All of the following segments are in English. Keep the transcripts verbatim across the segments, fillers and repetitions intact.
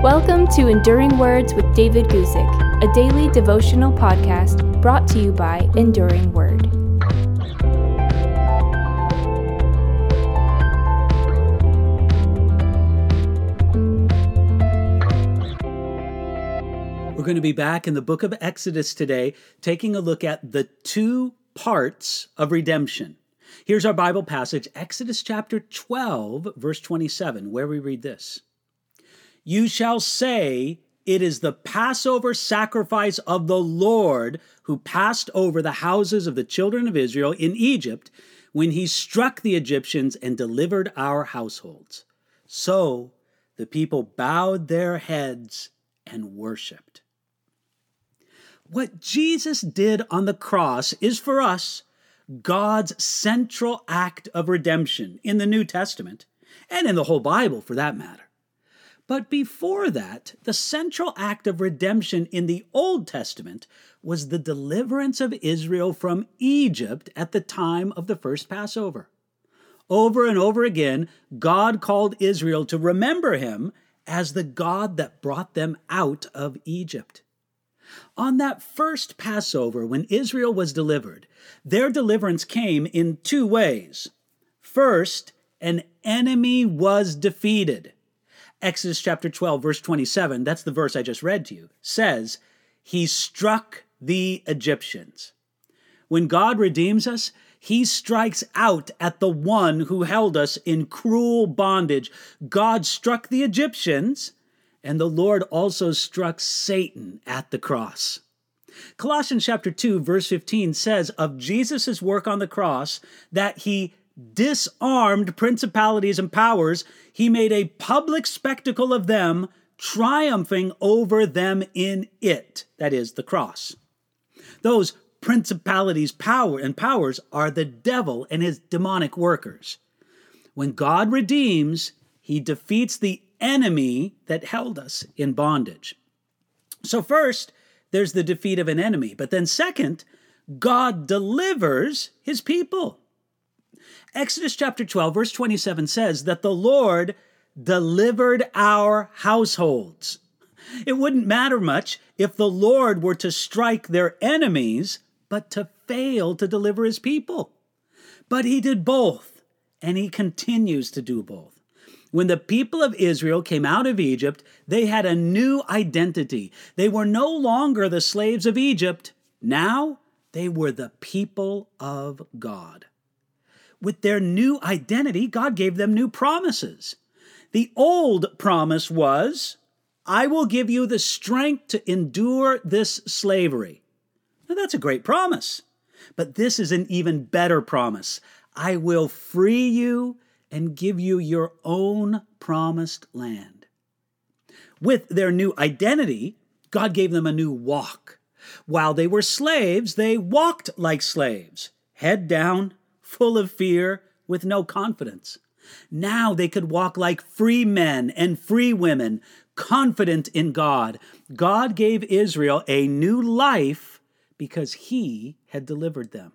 Welcome to Enduring Words with David Guzik, a daily devotional podcast brought to you by Enduring Word. We're going to be back in the book of Exodus today, taking a look at the two parts of redemption. Here's our Bible passage, Exodus chapter twelve, verse twenty-seven, where we read this. You shall say, it is the Passover sacrifice of the Lord who passed over the houses of the children of Israel in Egypt when he struck the Egyptians and delivered our households. So the people bowed their heads and worshiped. What Jesus did on the cross is for us God's central act of redemption in the New Testament, and in the whole Bible for that matter. But before that, the central act of redemption in the Old Testament was the deliverance of Israel from Egypt at the time of the first Passover. Over and over again, God called Israel to remember him as the God that brought them out of Egypt. On that first Passover, when Israel was delivered, their deliverance came in two ways. First, an enemy was defeated. Exodus chapter twelve, verse twenty-seven, that's the verse I just read to you, says, he struck the Egyptians. When God redeems us, he strikes out at the one who held us in cruel bondage. God struck the Egyptians, and the Lord also struck Satan at the cross. Colossians chapter two, verse fifteen says of Jesus' work on the cross that he disarmed principalities and powers. He made a public spectacle of them, triumphing over them in it, that is, the cross. Those principalities, power, and powers are the devil and his demonic workers. When God redeems, he defeats the enemy that held us in bondage. So first, there's the defeat of an enemy. But then second, God delivers his people. Exodus chapter twelve, verse twenty-seven says that the Lord delivered our households. It wouldn't matter much if the Lord were to strike their enemies, but to fail to deliver his people. But he did both, and he continues to do both. When the people of Israel came out of Egypt, they had a new identity. They were no longer the slaves of Egypt. Now they were the people of God. With their new identity, God gave them new promises. The old promise was, I will give you the strength to endure this slavery. Now, that's a great promise. But this is an even better promise. I will free you and give you your own promised land. With their new identity, God gave them a new walk. While they were slaves, they walked like slaves, head down, full of fear, with no confidence. Now they could walk like free men and free women, confident in God. God gave Israel a new life because he had delivered them.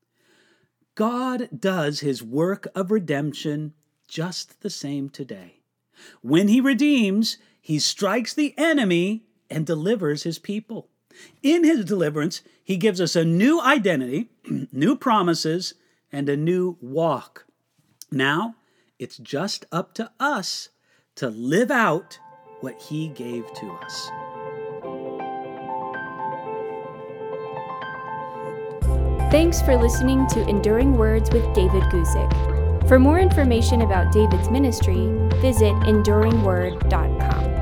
God does his work of redemption just the same today. When he redeems, he strikes the enemy and delivers his people. In his deliverance, he gives us a new identity, new promises, and a new walk. Now, it's just up to us to live out what he gave to us. Thanks for listening to Enduring Words with David Guzik. For more information about David's ministry, visit enduring word dot com.